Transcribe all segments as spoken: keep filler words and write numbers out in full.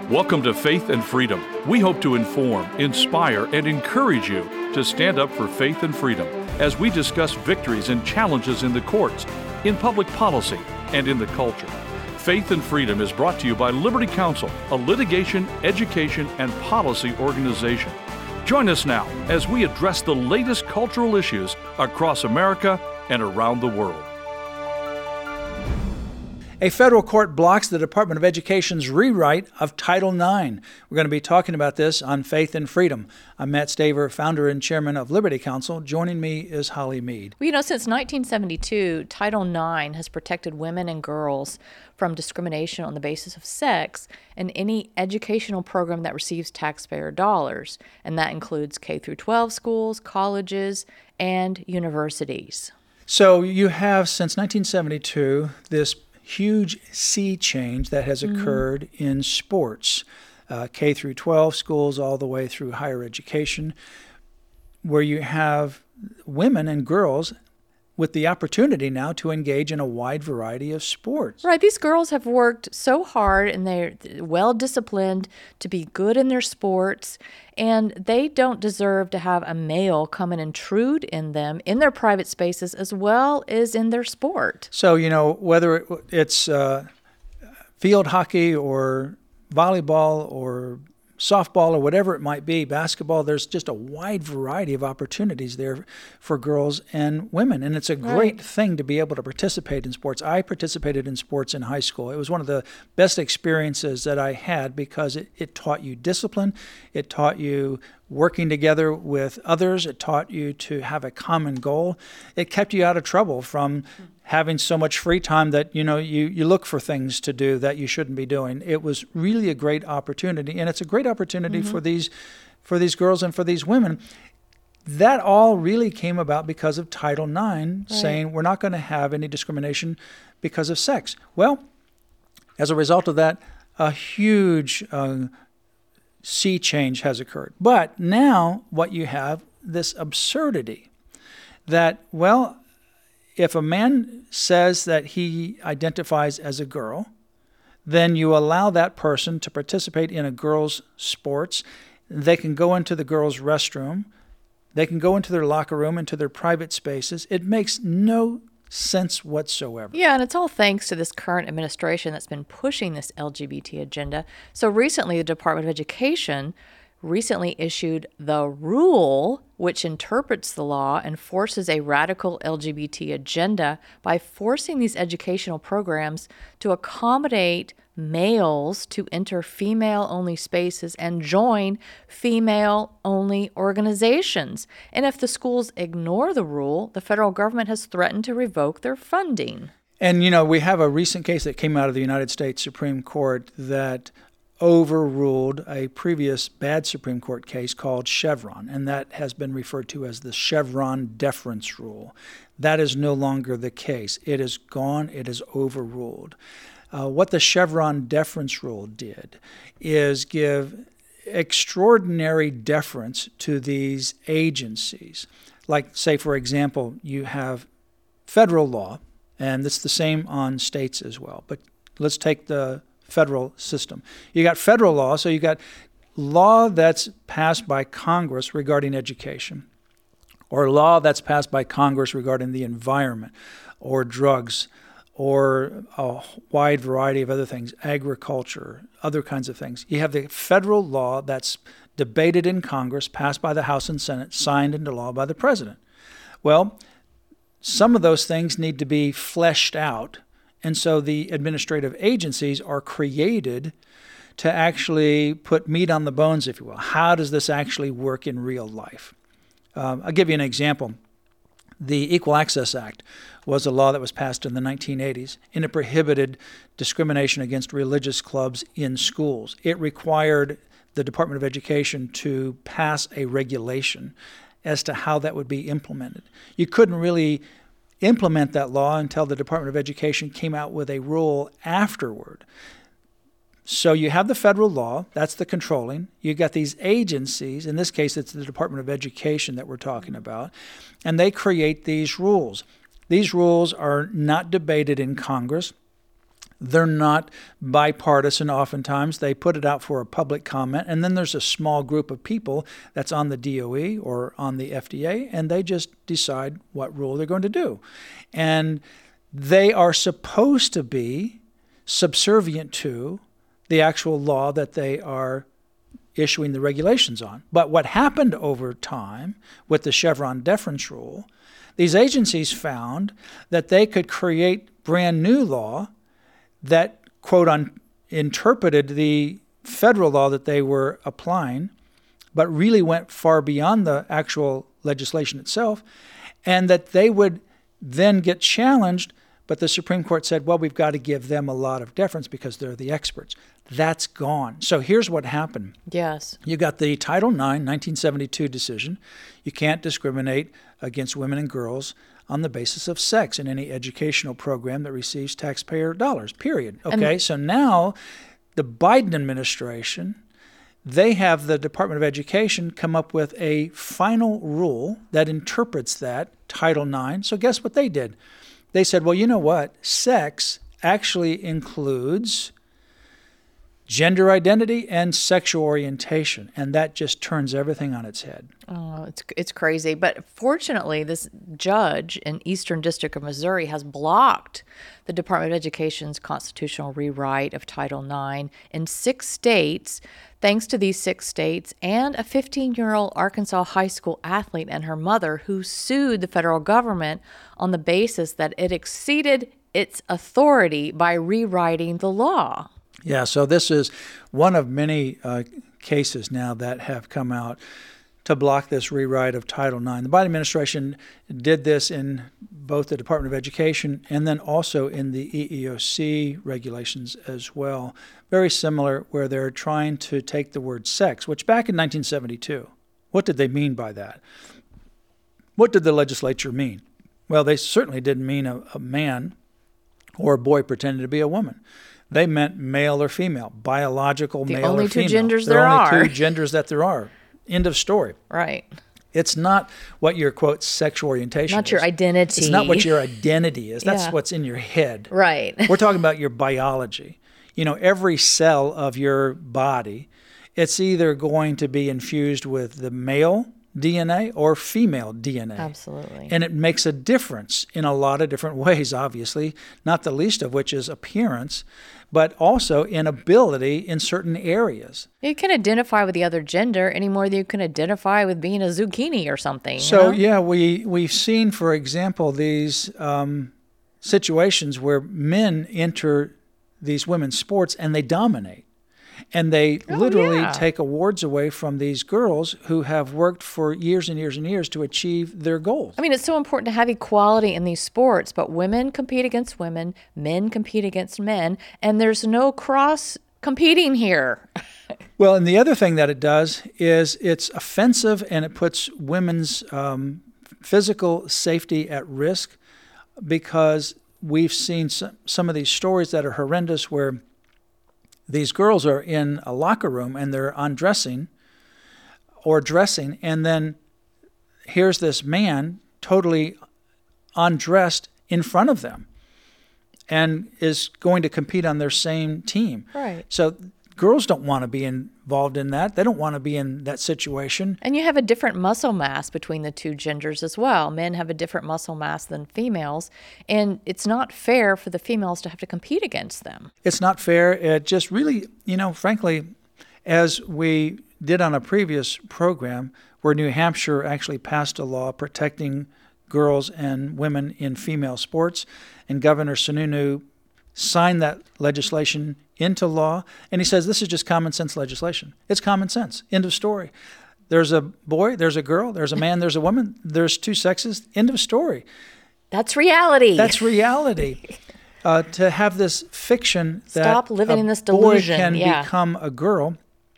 Welcome to Faith and Freedom. We hope to inform, inspire, and encourage you to stand up for faith and freedom as we discuss victories and challenges in the courts, in public policy, and in the culture. Faith and Freedom is brought to you by Liberty Counsel, a litigation, education, and policy organization. Join us now as we address the latest cultural issues across America and around the world. A federal court blocks the Department of Education's rewrite of Title nine. We're going to be talking about this on Faith and Freedom. I'm Matt Staver, founder and chairman of Liberty Counsel. Joining me is Holly Mead. Well, you know, since nineteen seventy-two, Title nine has protected women and girls from discrimination on the basis of sex in any educational program that receives taxpayer dollars, and that includes K through twelve schools, colleges, and universities. So you have, since nineteen seventy-two, this huge sea change that has occurred mm-hmm. in sports, uh, K through twelve schools all the way through higher education, where you have women and girls with the opportunity now to engage in a wide variety of sports. Right. These girls have worked so hard and they're well disciplined to be good in their sports, and they don't deserve to have a male come and intrude in them in their private spaces as well as in their sport. So, you know, whether it's uh, field hockey or volleyball or softball or whatever it might be, basketball, there's just a wide variety of opportunities there for girls and women. And it's a great right. thing to be able to participate in sports. I participated in sports in high school. It was one of the best experiences that I had because it, it taught you discipline. It taught you working together with others. It taught you to have a common goal. It kept you out of trouble from having so much free time that, you know, you, you look for things to do that you shouldn't be doing. It was really a great opportunity, and it's a great opportunity mm-hmm. for these for these girls and for these women. That all really came about because of Title nine, right. saying we're not going to have any discrimination because of sex. Well, as a result of that, a huge uh, sea change has occurred. But now what you have, this absurdity that, well, if a man says that he identifies as a girl, then you allow that person to participate in a girl's sports. They can go into the girl's restroom. They can go into their locker room, into their private spaces. It makes no sense whatsoever. Yeah, and it's all thanks to this current administration that's been pushing this L G B T agenda. So recently, the Department of Education recently issued the rule which interprets the law and forces a radical L G B T agenda by forcing these educational programs to accommodate males to enter female-only spaces and join female-only organizations. And if the schools ignore the rule, the federal government has threatened to revoke their funding. And, you know, we have a recent case that came out of the United States Supreme Court that overruled a previous bad Supreme Court case called Chevron, and that has been referred to as the Chevron deference rule. That is no longer the case. It is gone. It is overruled. Uh, what the Chevron deference rule did is give extraordinary deference to these agencies. Like, say, for example, you have federal law, and it's the same on states as well. But let's take the federal system. You got federal law, so you got law that's passed by Congress regarding education, or law that's passed by Congress regarding the environment, or drugs, or a wide variety of other things, agriculture, other kinds of things. You have the federal law that's debated in Congress, passed by the House and Senate, signed into law by the president. Well, some of those things need to be fleshed out. And so the administrative agencies are created to actually put meat on the bones, if you will. How does this actually work in real life? Um, I'll give you an example. The Equal Access Act was a law that was passed in the nineteen eighties, and it prohibited discrimination against religious clubs in schools. It required the Department of Education to pass a regulation as to how that would be implemented. You couldn't really implement that law until the Department of Education came out with a rule afterward. So you have the federal law, that's the controlling. You got these agencies, in this case it's the Department of Education that we're talking about, and they create these rules. These rules are not debated in Congress. They're not bipartisan oftentimes. They put it out for a public comment, and then there's a small group of people that's on the D O E or on the F D A, and they just decide what rule they're going to do. And they are supposed to be subservient to the actual law that they are issuing the regulations on. But what happened over time with the Chevron deference rule, these agencies found that they could create brand new law that, quote, un- interpreted the federal law that they were applying, but really went far beyond the actual legislation itself, and that they would then get challenged. But the Supreme Court said, well, we've got to give them a lot of deference because they're the experts. That's gone. So here's what happened. Yes. You got the Title nine, nineteen seventy-two decision. You can't discriminate against women and girls on the basis of sex in any educational program that receives taxpayer dollars, period. Okay, and so now the Biden administration, they have the Department of Education come up with a final rule that interprets that Title nine. So guess what they did? They said, well, you know what? Sex actually includes gender identity and sexual orientation, and that just turns everything on its head. Oh, it's it's crazy. But fortunately, this judge in Eastern District of Missouri has blocked the Department of Education's constitutional rewrite of Title nine in six states. Thanks to these six states and a fifteen-year-old Arkansas high school athlete and her mother who sued the federal government on the basis that it exceeded its authority by rewriting the law. Yeah, so this is one of many uh, cases now that have come out to block this rewrite of Title nine. The Biden administration did this in both the Department of Education and then also in the E E O C regulations as well. Very similar, where they're trying to take the word sex, which back in nineteen seventy-two, what did they mean by that? What did the legislature mean? Well, they certainly didn't mean a, a man or a boy pretending to be a woman. They meant male or female, biological the male or female. The only two genders there there are. are. only two genders that there are. End of story. Right. It's not what your, quote, sexual orientation Not is. your identity. It's not what your identity is. That's Yeah. what's in your head. Right. We're talking about your biology. You know, every cell of your body, it's either going to be infused with the male D N A or female D N A. Absolutely. And it makes a difference in a lot of different ways, obviously, not the least of which is appearance, but also in ability in certain areas. You can identify with the other gender any more than you can identify with being a zucchini or something. So, you know? yeah, we, we've seen, for example, these um, situations where men enter these women's sports and they dominate. And they Oh, literally yeah. take awards away from these girls who have worked for years and years and years to achieve their goals. I mean, it's so important to have equality in these sports, but women compete against women, men compete against men, and there's no cross competing here. Well, and the other thing that it does is it's offensive and it puts women's um, physical safety at risk, because we've seen some, some of these stories that are horrendous where these girls are in a locker room and they're undressing or dressing, and then here's this man totally undressed in front of them and is going to compete on their same team. Right. So girls don't want to be involved in that. They don't want to be in that situation. And you have a different muscle mass between the two genders as well. Men have a different muscle mass than females, and it's not fair for the females to have to compete against them. It's not fair. It just really, you know, frankly, as we did on a previous program where New Hampshire actually passed a law protecting girls and women in female sports, and Governor Sununu signed that legislation into law, and he says this is just common sense legislation. It's common sense. End of story. There's a boy, there's a girl, there's a man, there's a woman, there's two sexes. End of story. That's reality. That's reality. Uh, to have this fiction that Stop living a in this boy delusion. can Yeah. become a girl,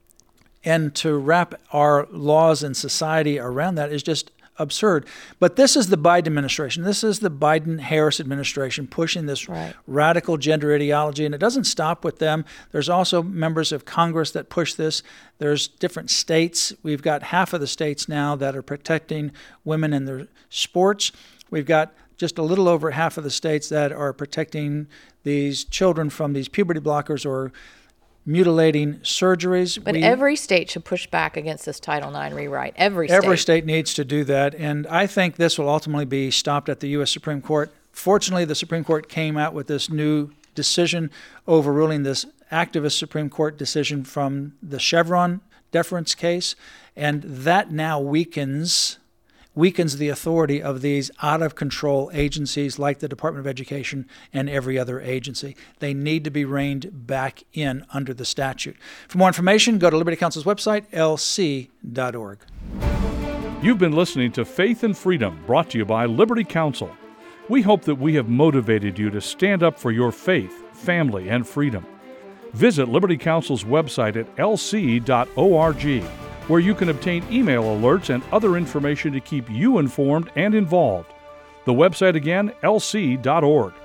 and to wrap our laws and society around that is just absurd. But this is the Biden administration. This is the Biden-Harris administration pushing this Right. radical gender ideology, and it doesn't stop with them. There's also members of Congress that push this. There's different states. We've got half of the states now that are protecting women in their sports. We've got just a little over half of the states that are protecting these children from these puberty blockers or mutilating surgeries. But we, every state should push back against this Title nine rewrite. Every state. Every state needs to do that, and I think this will ultimately be stopped at the U S Supreme Court. Fortunately, the Supreme Court came out with this new decision overruling this activist Supreme Court decision from the Chevron deference case, and that now weakens weakens the authority of these out-of-control agencies like the Department of Education and every other agency. They need to be reined back in under the statute. For more information, go to Liberty Counsel's website, L C dot org. You've been listening to Faith and Freedom, brought to you by Liberty Counsel. We hope that we have motivated you to stand up for your faith, family, and freedom. Visit Liberty Counsel's website at L C dot org, where you can obtain email alerts and other information to keep you informed and involved. The website again, L C dot org.